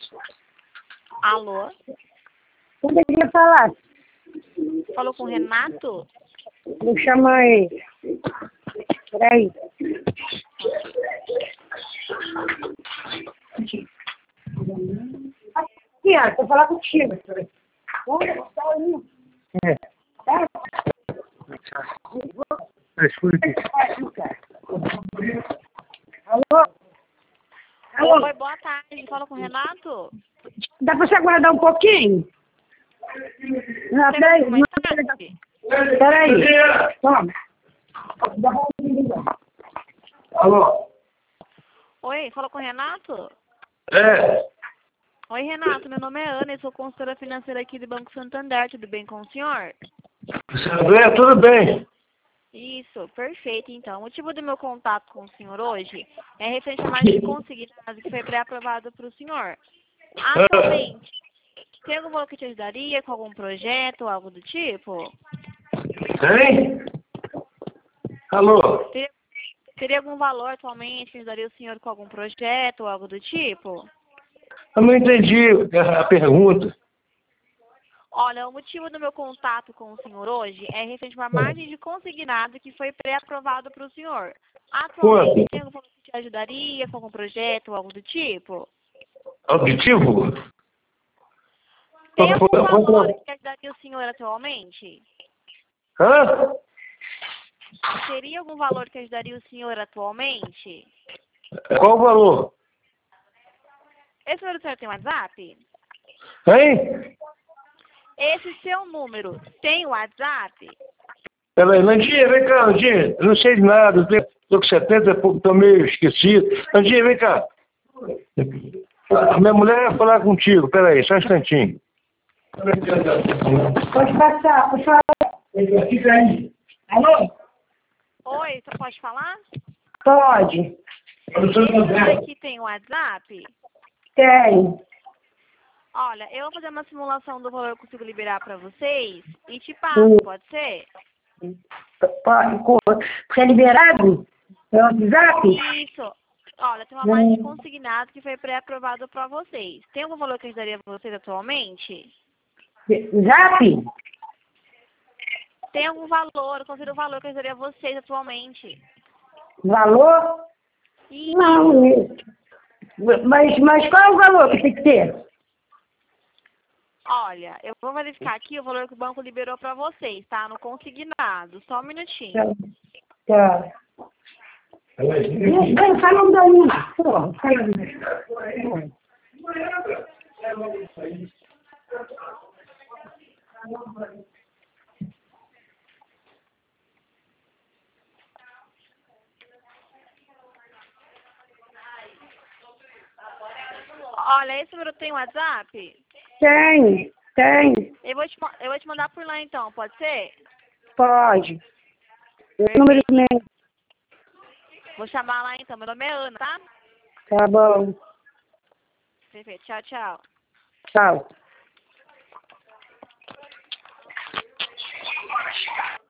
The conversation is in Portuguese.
Alô? Quem é que quer falar? Falou com o Renato? Vou chamar ele. Peraí. Aqui, ó, vou falar contigo. É. Escute. Alô? Alô? Oi, boa tarde. Fala com o Renato? Dá pra você aguardar um pouquinho? Não, Você peraí. mais tarde? Peraí. Toma. Alô? Oi, fala com o Renato? É. Oi, Renato. Meu nome é Ana e sou consultora financeira aqui do Banco Santander. Tudo bem com o senhor? Tudo bem. Isso, perfeito. Então, o motivo do meu contato com o senhor hoje é referente a mais de consignado que foi pré-aprovado para o senhor. Atualmente, tem algum valor que te ajudaria com algum projeto ou algo do tipo? Hein? Alô? Teria algum valor atualmente que ajudaria o senhor com algum projeto ou algo do tipo? Eu não entendi a pergunta. Olha, o motivo do meu contato com o senhor hoje é referente a uma margem de consignado que foi pré-aprovado para o senhor. Atualmente, tem algum valor que te ajudaria com algum projeto ou algo do tipo? Objetivo? Tem algum valor que ajudaria o senhor atualmente? Hã? Teria algum valor que ajudaria o senhor atualmente? Qual o valor? Esse número do senhor tem WhatsApp? Hein? Esse seu número tem WhatsApp? Peraí, Nandinha, vem cá, Nandinha. Eu não sei de nada, tô com 70 e pouco, tô meio esquecido. Nandinha, vem cá. A minha mulher vai falar contigo, peraí, só um instantinho. Pode passar, por favor. Fica aí. Alô? Oi, você pode falar? Pode. Esse número aqui tem WhatsApp? Tem. Olha, eu vou fazer uma simulação do valor que eu consigo liberar para vocês e te passo, pode ser? Pode. Você é liberado? Pelo WhatsApp? Isso. Olha, tem uma margem de consignado que foi pré-aprovado para vocês. Tem algum valor que ajudaria vocês atualmente? Zap? Tem algum valor, eu considero o valor que ajudaria vocês atualmente. Valor? Isso. Não. Mas qual é o valor que tem que ter? Olha, eu vou verificar aqui o valor que o banco liberou para vocês, tá? No consignado. Só um minutinho. Tá. Sai não dá um. Pô, sai. Olha, esse número tem WhatsApp? Tem. Eu vou te mandar por lá então, pode ser? Pode. Número também. Vou chamar lá então. Meu nome é Ana, tá? Tá bom. Perfeito. Tchau, tchau. Tchau.